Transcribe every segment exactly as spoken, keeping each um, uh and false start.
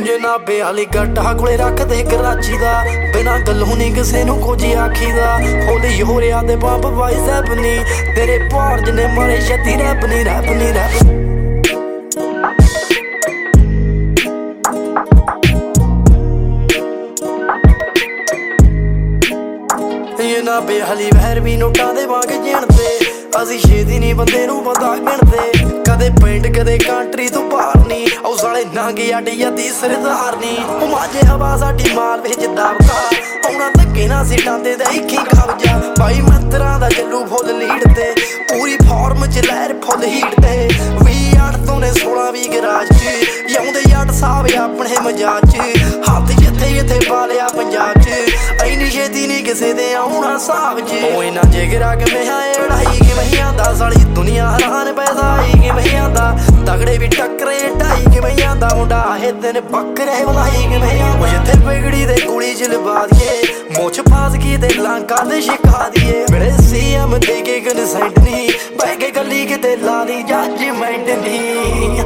ਜਨਾਬੇ ਵਾਲੀ ਗੱਟਾ ਕੋਲੇ ਰੱਖਦੇ ਕਰਾਚੀ ਦਾ ਬਿਨਾਂ ਗੱਲੋਂ ਨਹੀਂ ਕਿਸੇ ਨੂੰ ਕੁਝ ਆਖੀਦਾ ਹੌਲੀ ਹੋ ਰਿਹਾ ਤੇ ਬੰਬ ਵਾਈ ਸੈਬ ਨੀ ਤੇਰੇ ਭਾਰ ਜਨੇ ਮਾਰੇ ਛੱਤੀ ਰੱਬ ਨੀ ਰੱਬ ਨੀ ਰੱਬ ਜਨਾਬੇ ਵਾਲੀ ਵਹਿਰ ਵੀ ਨੋਟਾਂ ਦੇ ਵਾਂਗ ਜਿਣਦੇ ਅਸੀਂ ਛੇਤੀ ਨੀ ਬੰਦੇ ਨੂੰ ਬੰਦਾ ਗਿਣਦੇ ਕਦੇ ਪਿੰਡ ਕਦੇ ਕੰਟਰੀ ਤੋਂ ਬਾਹਰ ਨੀ ਉਹ ਸਾਲੇ ਨਾਂਗੇ ਅੱਡੀ ਅੱਧੀ ਸਰਦਾਰ ਨੀ ਉਹ ਮਾਝੇ ਹਵਾ ਸਾਡੀ ਮਾਲ ਵਿੱਚ ਦਬਕਾ ਆਉਣਾ ਧੱਕੇ ਨਾ ਸੀਟਾਂ ਦੇ ਦੇ ਇੱਕੀ ਕਬਜਾ ਬਾਈ ਮੰਤਰਾਂ ਦਾ ਚੱਲੂ ਫੁੱਲ ਲੀਡ ਤੇ ਪੂਰੀ ਫਾਰਮ ਚ ਲਹਿਰ ਫੁੱਲ ਹੀਟ ਤੇ ਵੀਹ ਅੱਠ ਤੋਂ ਨੇ ਸੋਲਾਂ ਵੀ ਗਰਾਜ ਚ ਆਉਂਦੇ ਅੱਠ ਸਾਹਿਬ ਆਪਣੇ ਮਜਾਜ ਚ ਹੱਥ ਜਿੱਥੇ ਜਿੱਥੇ ਪਾ ਲਿਆ ਪੰਜਾਬ ਚ ਐਨੀ ਛੇਤੀ ਨੀ ਕਿਸੇ ਦੇ ਆਉਣਾ ਸਾਬ ਚ ਉਹ ਇਹਨਾਂ ਜਿਗਰਾ ਕਿਵੇਂ ਆਏ ਲੜਾਈ ਕਿਵੇਂ ਆਂਦਾ ਸਾਲੀ ਦੁਨੀਆ ਹੈਰਾਨ ਪੈਦਾ ਆਈ ਕਿਵੇਂ ਆਂਦਾ ਤਗੜੇ ਵੀ ਟੱਕਰੇ ਢਾਈ ਕਿਵੇਂ ਆਂਦਾ ਮੁੰਡਾ ਇਹ ਦਿਨ ਬੱਕਰੇ ਵਲਾਈ ਕਿਵੇਂ ਆਂਦਾ ਜਿੱਥੇ ਵਿਗੜੀ ਦੇ ਕੁੜੀ ਚ ਲਵਾ ਦੀਏ ਮੁੱਛ ਫਾਸ ਕੀ ਤੇ ਲਾਂਕਾ ਤੇ ਛਿਕਾ ਦੀਏ ਮੇਰੇ ਸੀਐਮ ਦੇ ਕੇ ਕਨਸੈਂਟ ਨੀ ਬਹਿ ਕੇ ਗੱਲੀ ਕਿਤੇ ਲਾ ਦੀ ਜੱਜਮੈਂਟ ਨੀ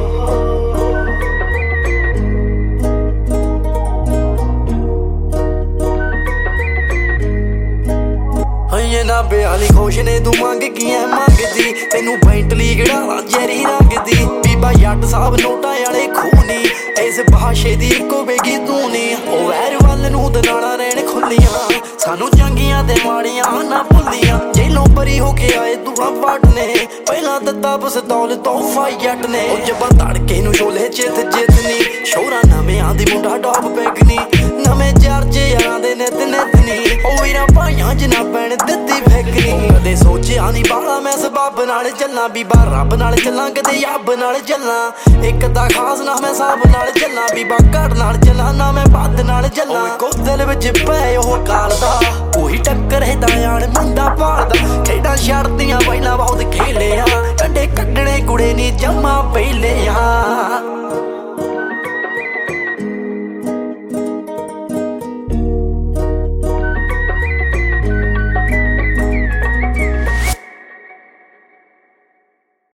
ਜਨਾਬੇ ਵਾਲੀ ਖੁਸ਼ ਨੇ ਤੂੰ ਮੰਗ ਕੀ ਐ ਮੰਗਦੀ ਤੈਨੂੰ ਬੈਂਟਲੀ ਕਿਹੜਾ ਜੈਰੀ ਰੰਗ ਦੀ ਬੀਬਾ ਜੱਟ ਸਾਹਿਬ ਨੋਟਾਂ ਵਾਲੇ ਖੂਨੀ ਇਸ ਭਾਸ਼ੇ ਦੀ ਇੱਕੋ ਬੇਗੀ ਤੂੰ ਨੀ ਉਹ ਵੈਰ ਵੱਲ ਨੂੰ ਦਨਾਲਾ ਰਹਿਣ ਖੁੱਲੀਆਂ ਸਾਨੂੰ ਚੰਗੀਆਂ ਤੇ ਮਾੜੀਆਂ ਨਾ ਭੁੱਲੀਆਂ ਜੇਲੋਂ ਬਰੀ ਹੋ ਕੇ ਆਏ ਦੂਆ ਵੱਟ ਨੇ ਪਹਿਲਾਂ ਦਿੱਤਾ ਪਸਤੌਲ ਤੋਹਫਾ ਜੱਟ ਨੇ ਉਹ ਜੱਬਾ ਧੜਕੇ ਨੂੰ ਛੋਲੇ ਚਿੱਤ ਜਿੱਤਨੀ ਸ਼ੋਰਾ ਨਵਿਆਂ ਦੀ ਮੁੰਡਾ ਡੌਪ ਪੈਗਨੀ ਨਵੇਂ ਚਰਚੇ ਯਾਰਾਂ ਦੇ ਨਿਤ ਨਿਤ ਨੀ ਉਹ ਵੀਰਾਂ ਭਾਈਆਂ ਜਿਨਾ ਪੈਣ ਦਿੱਤੀ ਫੈਕਰੀ ਕਦੇ ਸੋਚਿਆ ਨੀ ਬਾਲਾ ਮੈਂ ਸਬੱਬ ਨਾਲ ਚੱਲਾਂ ਬੀਬਾ ਰੱਬ ਨਾਲ ਚੱਲਾਂ ਕਦੇ ਯੱਬ ਨਾਲ ਚੱਲਾਂ ਇੱਕ ਤਾਂ ਖਾਸ ਨਾ ਮੈਂ ਸਾਬ ਨਾਲ ਚੱਲਾਂ ਬੀਬਾ ਘੜ ਨਾਲ ਚੱਲਾਂ ਨਾ ਮੈਂ ਬੱਦ ਨਾਲ ਚੱਲਾਂ ਕੋ ਦਿਲ ਵਿੱਚ ਪਏ ਉਹ ਕਾਲ ਦਾ ਉਹੀ ਟੱਕਰ ਹੈ ਦਾਇਆਣ ਮੁੰਡਾ ਭਾਲਦਾ ਖੇਡਾਂ ਛੱਡਦੀਆਂ ਪਹਿਲਾਂ ਬਹੁਤ ਖੇਲਿਆ ਕੰਡੇ ਕੱਢਣੇ ਕੁੜੇ ਨੀ ਜੰਮਾ ਪਹਿਲੇ ਆ